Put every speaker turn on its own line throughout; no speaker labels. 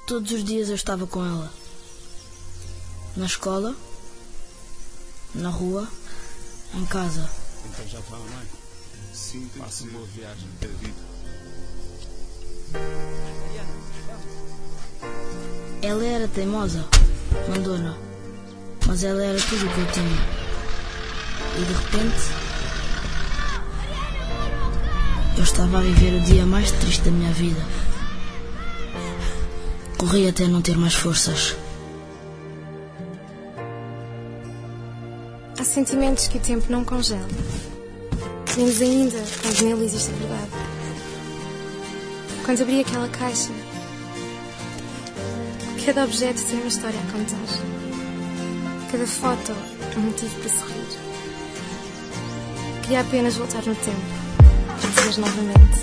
Todos os dias eu estava com ela. Na escola, na rua, em casa.
Então já está, não é? Sim, faça uma boa viagem da vida.
Ela era teimosa, mandona, mas ela era tudo o que eu tinha. E de repente, eu estava a viver o dia mais triste da minha vida. Corri até não ter mais forças.
Há sentimentos que o tempo não congela. Menos ainda quando nele existe a verdade. Quando abri aquela caixa, cada objeto tem uma história a contar. Cada foto um motivo para sorrir. Queria apenas voltar no tempo para te ver novamente.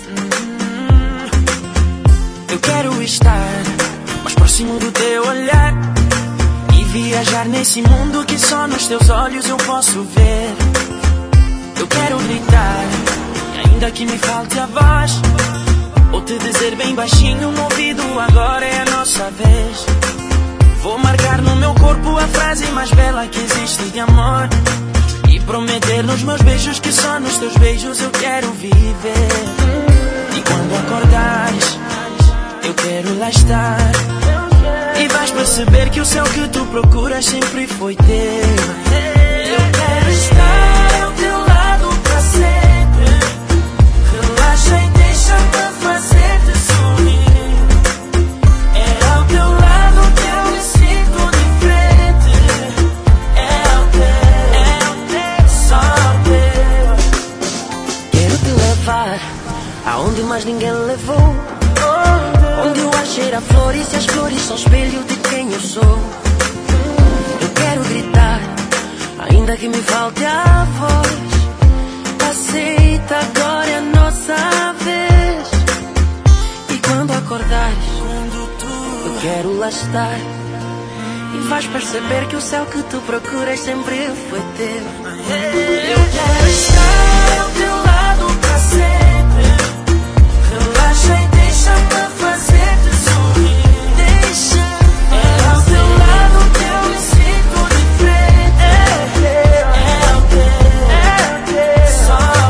Eu quero estar mais próximo do teu olhar e viajar nesse mundo que só nos teus olhos eu posso ver. Eu quero gritar, e ainda que me falte a voz, ou te dizer bem baixinho no ouvido, agora é a nossa vez. Vou marcar no meu corpo a frase mais bela que existe de amor e prometer nos meus beijos que só nos teus beijos eu quero viver. E quando acordares, eu quero lá estar, e vais perceber que o céu que tu procuras sempre foi teu. Eu quero estar ao teu lado pra sempre. Relaxa e deixa-me fazer-te sorrir. É ao teu lado que eu me sinto diferente. É ao teu, só ao teu. Quero te levar aonde mais ninguém levou, onde o ar cheira a flores e as flores são espelho de quem eu sou. Eu quero gritar, ainda que me falte a voz. Aceita, agora é a nossa vez. E quando acordares, eu quero lá estar, e vais perceber que o céu que tu procuras sempre foi teu. Eu quero estar ao teu lado pra sempre. Relaxa e deixa-me fazer-te sorrir. Deixa. É ao teu lado que eu me sinto diferente. É ao teu, só ao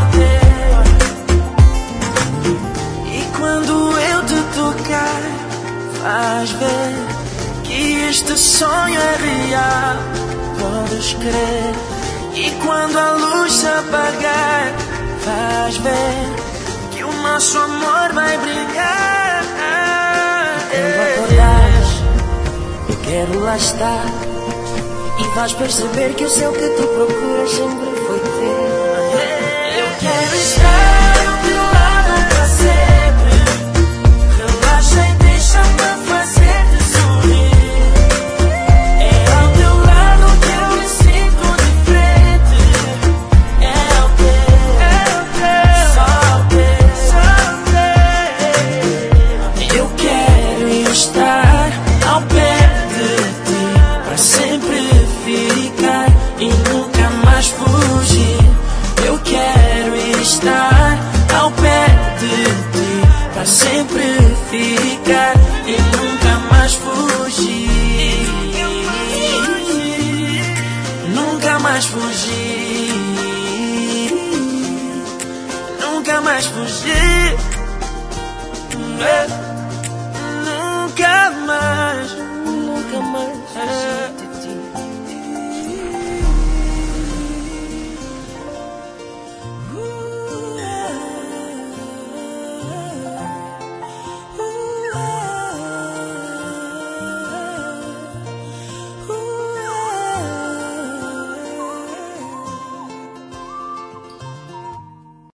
teu. E quando eu te tocar, vais ver que este sonho é real. Podes crer. E quando a luz se apagar, vais ver que o nosso amor vai brilhar. Quando acordares, eu quero lá estar, e vais perceber que o céu que tu procuras sempre foi teu. Eu quero estar ao teu lado pra sempre. Relaxa e deixa-me fazer-te sorrir. É ao teu lado que eu me sinto diferente. É ao teu, só ao teu. Eu quero estar ao pé de ti pra sempre ficar e nunca mais fugir. Eu quero estar ao pé de ti pra sempre ficar e nunca mais fugir. Nunca mais fugir. Nunca mais fugir.